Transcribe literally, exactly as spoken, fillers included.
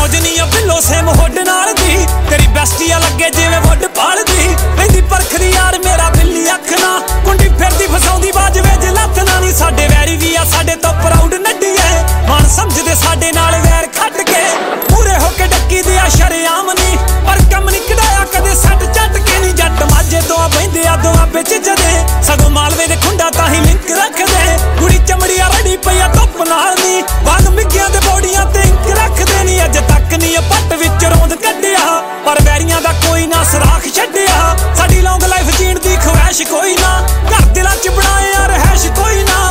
मौज नहीं आ below same होड नाल दी तेरी बेस्टिया लगे जिवें वुड पाल दी पैंदी परखदी यार मेरा बिल्ली अख ना कुंडी फिरदी फसाउंदी बाजवे ज लत्थ ना नी साडे वैरी भी आ साडे तो प्राउड नड्डी है मन समझदे साडे नाल वैर खट के पूरे होके डक्की दी आ शरेआम नी पर कम नी कढाया कदे सट झट के नी जट माझे तो बहिंदे आ दोआं बिच जदे सगों मालवे दे खुंडा ताही